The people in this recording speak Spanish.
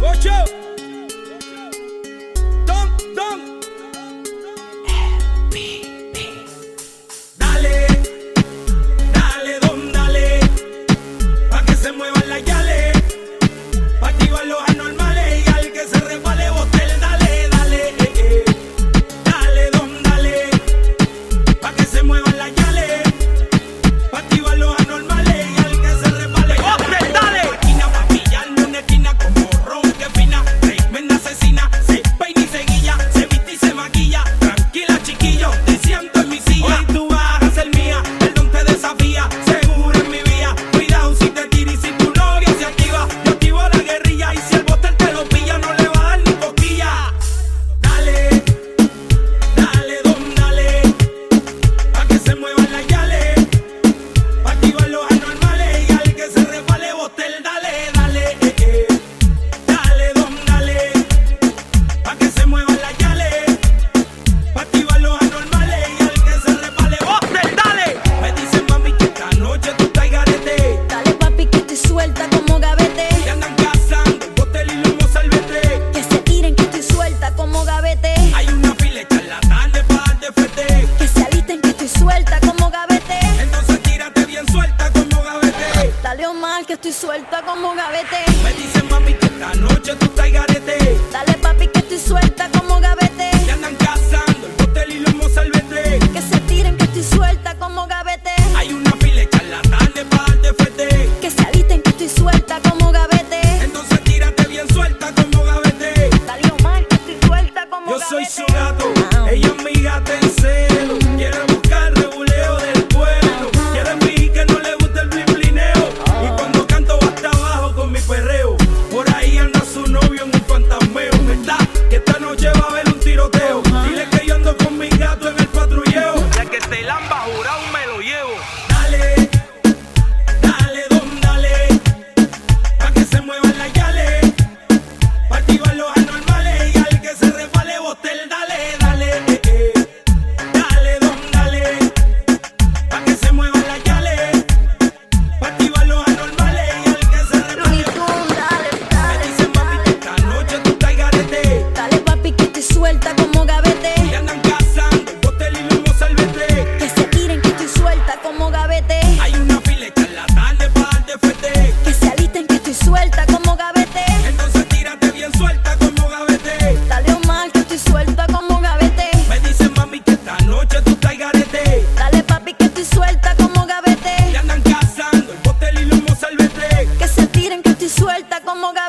Ocho. Don. Dale, dale, don, dale. Pa' que se muevan las yales. Pa' activar los anormales. Y al que se resbale, botel, dale, dale. Dale, don, dale. Pa' que se muevan las yales. Pa' activar los anormales. Y al que se resbale, botel, dale. Máquina pa' pillarle una esquina como ron que fina. Tremenda asesina. Se peina y se guilla. Se viste y se maquilla. Tranquila, chiquillo. Te siento en mi silla. Hoy tú vas a ser mía. El don te desafía. Seguro en mi vía. Cuidado si te tira y si tu novia se activa. Yo activo la guerrilla. Y si el botel te lo pilla, no le va a dar ni cosquilla. Dale, dale, don, dale. Pa' que se muevan las yales. Pa' activar los anormales. Y al que se resbale, botel, dale, dale. Dale, don, dale. Pa' que se muevan las yales. Pa' activar los anormales. Y al que se resbale, botel, dale. Me dicen, mami, que esta noche tú estás garete. Dale papi que estoy suelta como gavete. Te andan cazando, el botel y lomo salvete. Que se tiren que estoy suelta como gavete. Hay una fila de charlatanes pa' darte fete. Que se alisten que estoy suelta como gavete. Entonces tírate bien suelta como gavete. Dale Omar que estoy suelta como gavete. Me dicen, mami, que esta noche tú estás garete. Dale papi que estoy suelta como gavete. Te andan cazando, el botel y lomo salvete. Que se tiren que estoy suelta como gavete. Hay una fila de charlatanes pa' darte fete. Que se alisten que estoy suelta como gavete. Entonces tírate bien suelta como gavete. Dale Omar que estoy suelta como Yo gavete. soy su gato, ella es mi gata en celo. Quiere buscar rebuleo del pueblo. Quiere fingir que no le gusta el blineo. Y cuando canto va hasta abajo con mi perreo. Por ahí anda su novio en un fantasmeo. ¿Verdad? Que esta noche va a haber un tiroteo. Dile que yo ando con mi gato en el patrulleo. Ya que te lamba jurado me lo llevo. Dale, dale, don, dale. Pa' que se muevan las yales. Pa' activar los anormales. Y al que se resbale, botel, dale, dale. Dale, don, dale. Pa' que se muevan las yales. Pa' activar los anormales. Y al que se resbale, me dicen, mami, que esta noche tú estás garete. Dale papi que estoy suelta como gavete. Te andan cazando, el botel y lomo salvete. Que se tiren que estoy suelta como gavete. Hay una fila de charlatanes pa' darte fete. Que se alisten que estoy suelta como gavete. Entonces tírate bien suelta como gavete. Dale Omar que estoy suelta como gavete. Me dicen, mami, que esta noche tú estás garete. Dale papi que estoy suelta como gavete. Te andan cazando, el botel y lomo salvete. Que se tiren que estoy suelta como gavete.